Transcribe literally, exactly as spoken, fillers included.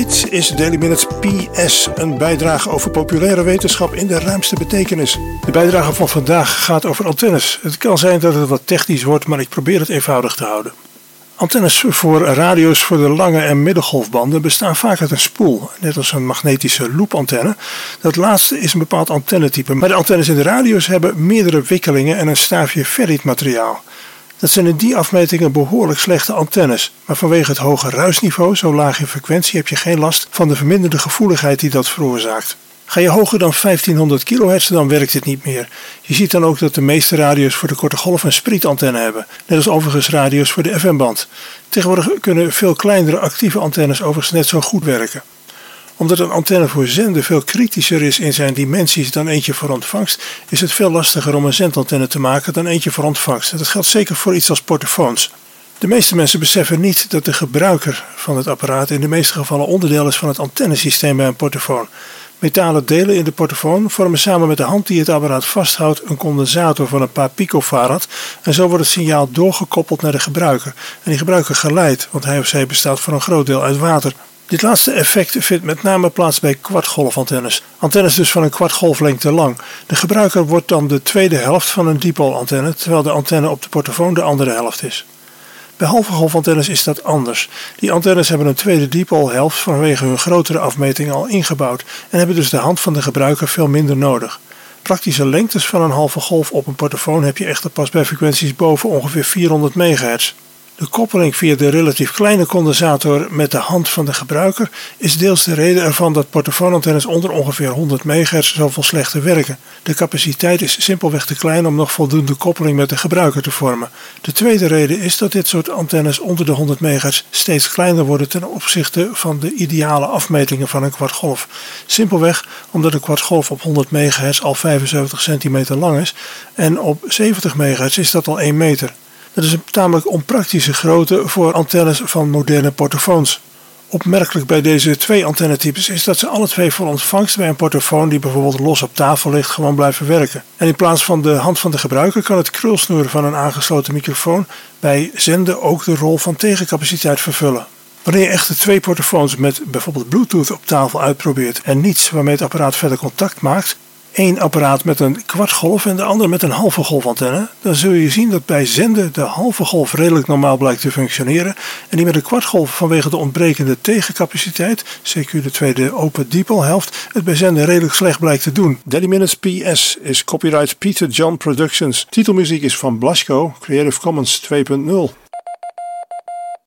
Dit is Daily Minutes P S, een bijdrage over populaire wetenschap in de ruimste betekenis. De bijdrage van vandaag gaat over antennes. Het kan zijn dat het wat technisch wordt, maar ik probeer het eenvoudig te houden. Antennes voor radio's voor de lange en middengolfbanden bestaan vaak uit een spoel, net als een magnetische loopantenne. Dat laatste is een bepaald antennetype, maar de antennes in de radio's hebben meerdere wikkelingen en een staafje ferrietmateriaal. Dat zijn in die afmetingen behoorlijk slechte antennes, maar vanwege het hoge ruisniveau, zo laag in frequentie, heb je geen last van de verminderde gevoeligheid die dat veroorzaakt. Ga je hoger dan vijftienhonderd kilohertz, dan werkt dit niet meer. Je ziet dan ook dat de meeste radio's voor de korte golf een sprietantenne hebben, net als overigens radio's voor de F M-band. Tegenwoordig kunnen veel kleinere actieve antennes overigens net zo goed werken. Omdat een antenne voor zenden veel kritischer is in zijn dimensies dan eentje voor ontvangst, is het veel lastiger om een zendantenne te maken dan eentje voor ontvangst. Dat geldt zeker voor iets als portofoons. De meeste mensen beseffen niet dat de gebruiker van het apparaat in de meeste gevallen onderdeel is van het antennesysteem bij een portofoon. Metalen delen in de portofoon vormen samen met de hand die het apparaat vasthoudt een condensator van een paar picofarad en zo wordt het signaal doorgekoppeld naar de gebruiker. En die gebruiker geleidt, want hij of zij bestaat voor een groot deel uit water. Dit laatste effect vindt met name plaats bij kwartgolfantennes. Antennes dus van een kwartgolflengte lang. De gebruiker wordt dan de tweede helft van een dipoolantenne, terwijl de antenne op de portofoon de andere helft is. Bij halve golfantennes is dat anders. Die antennes hebben een tweede dipoolhelft vanwege hun grotere afmeting al ingebouwd en hebben dus de hand van de gebruiker veel minder nodig. Praktische lengtes van een halve golf op een portofoon heb je echter pas bij frequenties boven ongeveer vierhonderd megahertz. De koppeling via de relatief kleine condensator met de hand van de gebruiker is deels de reden ervan dat portofoonantennes onder ongeveer honderd megahertz zoveel slechter werken. De capaciteit is simpelweg te klein om nog voldoende koppeling met de gebruiker te vormen. De tweede reden is dat dit soort antennes onder de honderd megahertz steeds kleiner worden ten opzichte van de ideale afmetingen van een kwartgolf. Simpelweg omdat een kwartgolf op honderd megahertz al vijfenzeventig centimeter lang is en op zeventig megahertz is dat al één meter. Dat is een tamelijk onpraktische grootte voor antennes van moderne portofoons. Opmerkelijk bij deze twee antennetypes is dat ze alle twee voor ontvangst bij een portofoon die bijvoorbeeld los op tafel ligt gewoon blijven werken. En in plaats van de hand van de gebruiker kan het krulsnoer van een aangesloten microfoon bij zenden ook de rol van tegencapaciteit vervullen. Wanneer je echter twee portofoons met bijvoorbeeld Bluetooth op tafel uitprobeert en niets waarmee het apparaat verder contact maakt, één apparaat met een kwartgolf en de ander met een halve golfantenne, dan zul je zien dat bij zenden de halve golf redelijk normaal blijkt te functioneren en die met een kwartgolf vanwege de ontbrekende tegencapaciteit, C Q de tweede open dipoolhelft, het bij zenden redelijk slecht blijkt te doen. Daily Minutes P S is copyright Peter John Productions. Titelmuziek is van Blasco, Creative Commons twee punt nul.